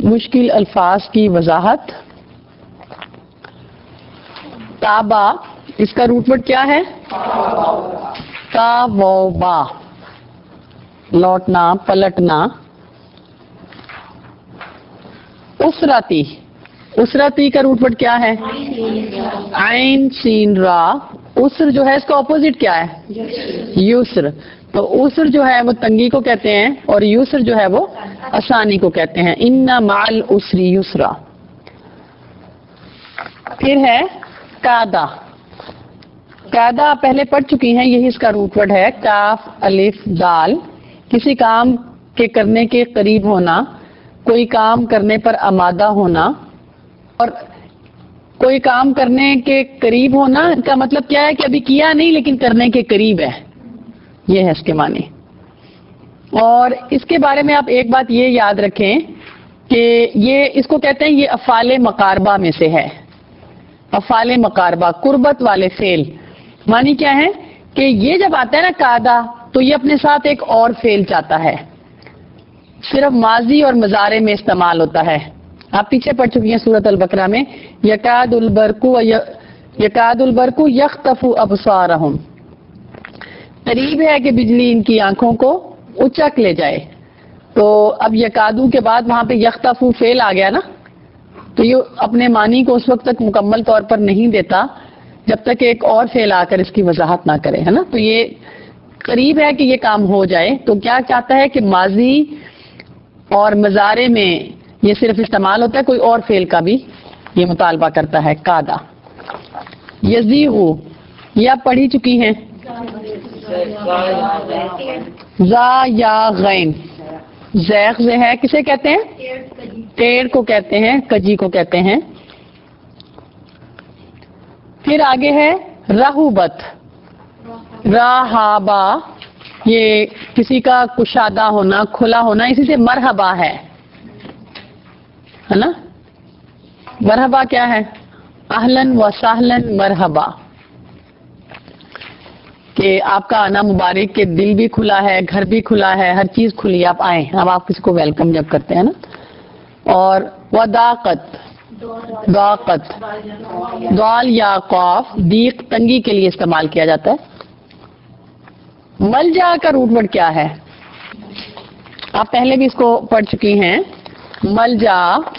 مشکل الفاظ کی وضاحت. تابا اس کا روٹ ورڈ کیا ہے؟ تاوبا، لوٹنا، پلٹنا. اسرتی، اسرتی کا روٹ ورڈ کیا ہے؟ عین سین را. اسر جو ہے اس کا اپوزٹ کیا ہے؟ یسر. تو اسر جو ہے وہ تنگی کو کہتے ہیں اور یسر جو ہے وہ آسانی کو کہتے ہیں. ان مع العسر یسرا. پھر ہے قادا. قادا پہلے پڑھ چکی ہیں، یہی اس کا روٹ ورڈ ہے. کاف الف دال. کسی کام کے کرنے کے قریب ہونا، کوئی کام کرنے پر آمادہ ہونا. اور کوئی کام کرنے کے قریب ہونا کا مطلب کیا ہے کہ ابھی کیا نہیں لیکن کرنے کے قریب ہے، یہ ہے اس کے معنی. اور اس کے بارے میں آپ ایک بات یہ یاد رکھیں کہ یہ اس کو کہتے ہیں، یہ افعال مقاربہ میں سے ہے. افعال مقاربہ، قربت والے فعل. معنی کیا ہے کہ یہ جب آتا ہے نا قادا، تو یہ اپنے ساتھ ایک اور فعل چاہتا ہے. صرف ماضی اور مضارع میں استعمال ہوتا ہے. آپ پیچھے پڑھ چکی ہیں سورۃ البقرہ میں، یکاد البرق یخطف ابصارہم. قریب ہے کہ بجلی ان کی آنکھوں کو اچک لے جائے. تو اب یکادو کے بعد وہاں پہ یخطفو فعل آ گیا نا، تو یہ اپنے معنی کو اس وقت تک مکمل طور پر نہیں دیتا جب تک ایک اور فعل آ کر اس کی وضاحت نہ کرے، ہے نا. تو یہ قریب ہے کہ یہ کام ہو جائے. تو کیا چاہتا ہے کہ ماضی اور مضارع میں یہ صرف استعمال ہوتا ہے، کوئی اور فعل کا بھی یہ مطالبہ کرتا ہے. قادا. یزیغو یہ آپ پڑھی چکی ہیں. زا یا غین. زیغ سے ہے، کسے کہتے ہیں؟ ٹیڑھ کو کہتے ہیں، کجی کو کہتے ہیں. پھر آگے ہے رہوبت. راہابا یہ کسی کا کشادہ ہونا، کھلا ہونا، اسی سے مرحبا ہے نا. مرحبا کیا ہے؟ اہلن و سہلن مرحبا، کہ آپ کا آنا مبارک، کہ دل بھی کھلا ہے، گھر بھی کھلا ہے، ہر چیز کھلی، آپ آئیں. اب آپ کسی کو ویلکم جب کرتے ہیں نا. اور وضاقت، ضاقت، دال یا قاف، دیق تنگی کے لیے استعمال کیا جاتا ہے. ملجا کا روٹ ورڈ کیا ہے؟ آپ پہلے بھی اس کو پڑھ چکی ہیں. ملجا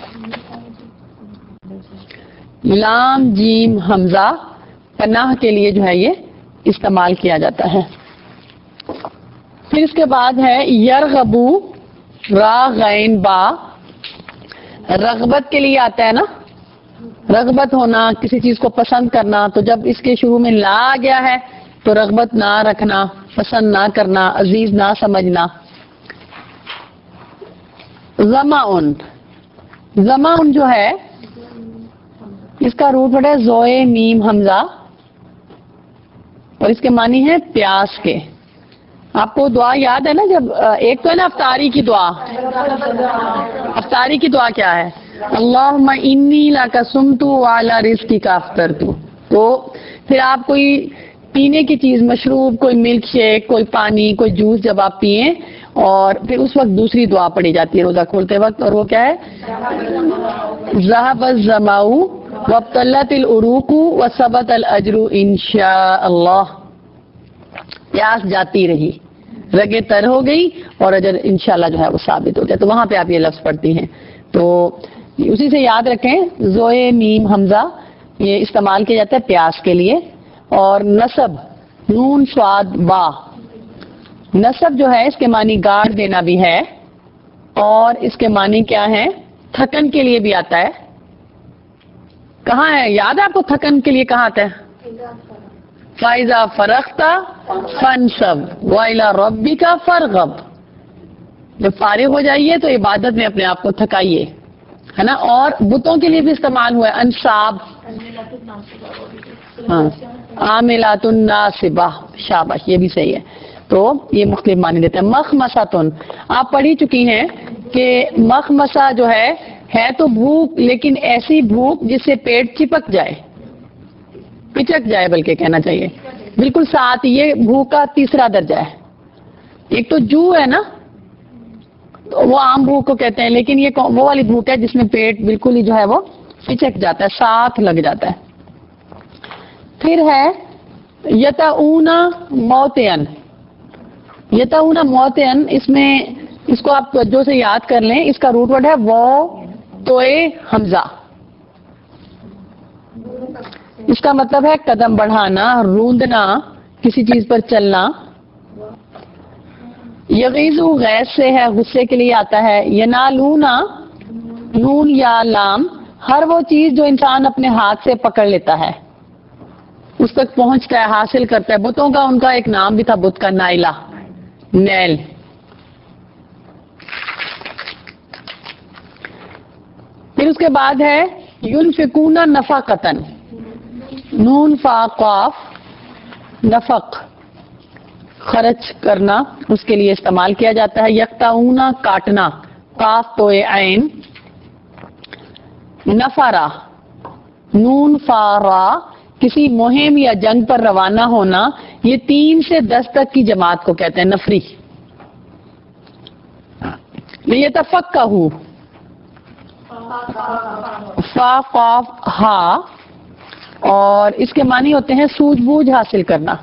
لام جیم حمزہ، پناہ کے لیے جو ہے یہ استعمال کیا جاتا ہے. پھر اس کے بعد ہے یرغبو، را غین با. رغبت کے لیے آتا ہے نا، رغبت ہونا، کسی چیز کو پسند کرنا. تو جب اس کے شروع میں لا آ گیا ہے تو رغبت نہ رکھنا، پسند نہ کرنا، عزیز نہ سمجھنا. ظمأن، ظمأن جو ہے اس کا روٹ ورڈ ہے زوئے میم حمزہ، اور اس کے معنی ہے پیاس کے. آپ کو دعا یاد ہے نا، جب ایک تو ہے نا افطاری کی دعا. افطاری کی دعا کیا ہے؟ اللہم انی لک صمت وعلی رزقک افطرت. تو پھر آپ کوئی پینے کی چیز، مشروب، کوئی ملک شیک، کوئی پانی، کوئی جوس جب آپ پئیں، اور پھر اس وقت دوسری دعا پڑھی جاتی ہے روزہ کھولتے وقت، اور وہ کیا ہے؟ ذهب الظمأ وابتلت العروق وثبت الاجر انشاء اللہ. پیاس جاتی رہی، رگیں تر ہو گئی، اور اجر انشاءاللہ جو ہے وہ ثابت ہو گیا. تو وہاں پہ آپ یہ لفظ پڑھتی ہیں. تو اسی سے یاد رکھیں، زوئے میم حمزہ یہ استعمال کیا جاتا ہے پیاس کے لیے. اور نصب، نون صاد با. نصب جو ہے اس کے معنی گاڑ دینا بھی ہے، اور اس کے معنی کیا ہے؟ تھکن کے لیے بھی آتا ہے. کہاں ہے یاد ہے آپ کو تھکن کے لیے کہاں آتا ہے؟ فَإِذَا فَرَغْتَ فَانْصَبْ وَإِلَىٰ رَبِّكَ فَارْغَب. جب فارغ ہو جائیے تو عبادت میں اپنے آپ کو تھکائیے، ہے نا. اور بتوں کے لیے بھی استعمال ہوا ہے انصاب. ہاں، عاملات الناصبہ، شاباش، یہ بھی صحیح ہے. تو یہ مختلف معنی دیتے ہیں. مخمصۃن آپ پڑھی چکی ہیں کہ مخمصہ جو ہے تو بھوک، لیکن ایسی بھوک جس سے پیٹ چپک جائے، پچک جائے بلکہ کہنا چاہیے. بالکل ساتھ یہ بھوک کا تیسرا درجہ ہے. ایک تو جو ہے نا، تو وہ عام بھوک کو کہتے ہیں، لیکن یہ وہ والی بھوک ہے جس میں پیٹ بالکل ہی جو ہے وہ پچک جاتا ہے، ساتھ لگ جاتا ہے۔ پھر ہے یتعون موتین، یتعون موتین، اس کو آپ توجہ سے یاد کر لیں، اس کا روٹ ورڈ ہے وہ توئے حمزہ، اس کا مطلب ہے قدم بڑھانا، روندنا، کسی چیز پر چلنا۔ یغیظو غیظ سے ہے، غصے کے لیے آتا ہے۔ ینالونا، نون یا لام، ہر وہ چیز جو انسان اپنے ہاتھ سے پکڑ لیتا ہے، اس تک پہنچتا ہے، حاصل کرتا ہے۔ بتوں کا ان کا ایک نام بھی تھا، بت کا نائلہ، نیل۔ پھر اس کے بعد ہے ینفقون نفقتن، نون فا قاف، نفق خرچ کرنا، اس کے لیے استعمال کیا جاتا ہے۔ یقطعون کاٹنا، قاف تو عین۔ نفرا، نون فا را، کسی مہم یا جنگ پر روانہ ہونا، یہ 3 سے 10 تک کی جماعت کو کہتے ہیں نفری۔ لیتفقہوا، فا قاف ہا، اور اس کے معنی ہوتے ہیں سوجھ بوجھ حاصل کرنا،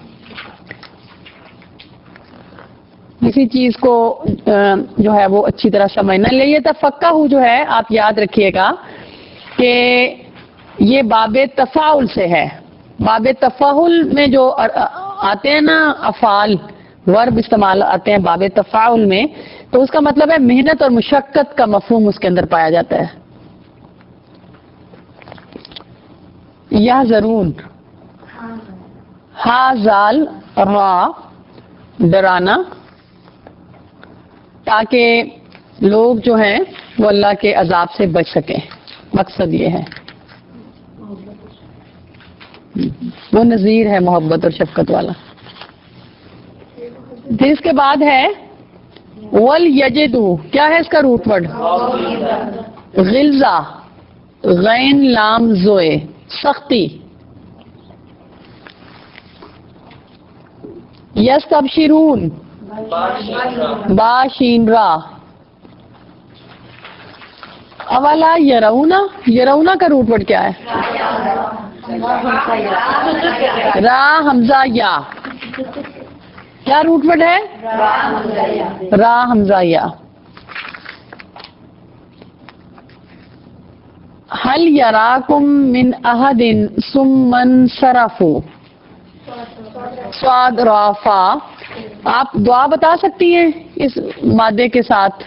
کسی چیز کو جو ہے وہ اچھی طرح سمجھنا۔ لیتفقہوا جو ہے آپ یاد رکھیے گا کہ یہ باب تفاعل سے ہے۔ باب تفاعل میں جو آتے ہیں نا افعال، ورب استعمال آتے ہیں باب تفاعل میں، تو اس کا مطلب ہے محنت اور مشقت کا مفہوم اس کے اندر پایا جاتا ہے۔ یحذرون، ہا زال را، ڈرانا، تاکہ لوگ جو ہیں وہ اللہ کے عذاب سے بچ سکیں، مقصد یہ ہے۔ وہ نذیر ہے محبت اور شفقت والا۔ پھر اس کے بعد ہے وَلْيَجِدُوا، کیا ہے اس کا روٹ ورڈ؟ غلظہ، غین لام زوئے، سختی۔ یستبشرون، باشین را۔ اولا یرونا، یرونا کا روٹ ورڈ کیا ہے؟ را حمزہ یا، کیا روٹ ورڈ ہے؟ را حمزہ یا۔ حل یراکم من احد ثم انصرفوا، سواد رافا۔ آپ دعا بتا سکتی ہیں اس مادے کے ساتھ؟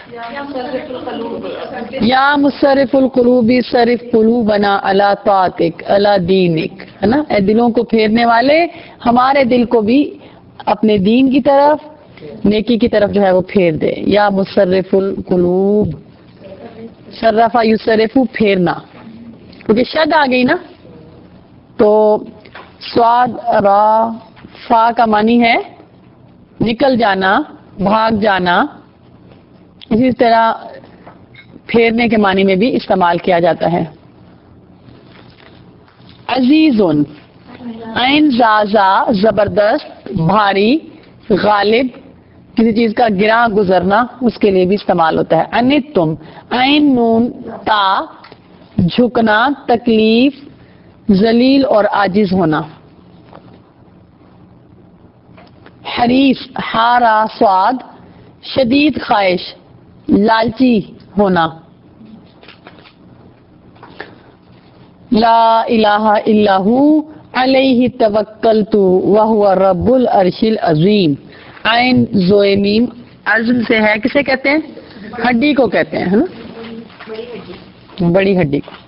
یا مصرف القلوب صرف قلوبنا علی طاعتک علی دینک، ہے نا، اے دلوں کو پھیرنے والے ہمارے دل کو بھی اپنے دین کی طرف، نیکی کی طرف جو ہے وہ پھیر دے۔ یا مصرف القلوب، صرفا یصرف، پھیرنا، کیونکہ شد آ گئی نا، تو سواد را فا کا معنی ہے نکل جانا، بھاگ جانا، اسی طرح پھیرنے کے معنی میں بھی استعمال کیا جاتا ہے۔ عزیزن، عین زازا، زبردست، بھاری، غالب، کسی چیز کا گراں گزرنا، اس کے لیے بھی استعمال ہوتا ہے۔ انتم، عین نون تا، جھکنا، تکلیف، ذلیل اور عاجز ہونا۔ حریص، ہارا سواد، شدید خواہش، لالچی ہونا۔ لا الہ الا ہو علیہ توکلت وہو رب العرش العظیم۔ عین زوئے میم، عزم سے ہے، کسے کہتے ہیں؟ ہڈی کو کہتے ہیں، ہے نا، بڑی ہڈی کو۔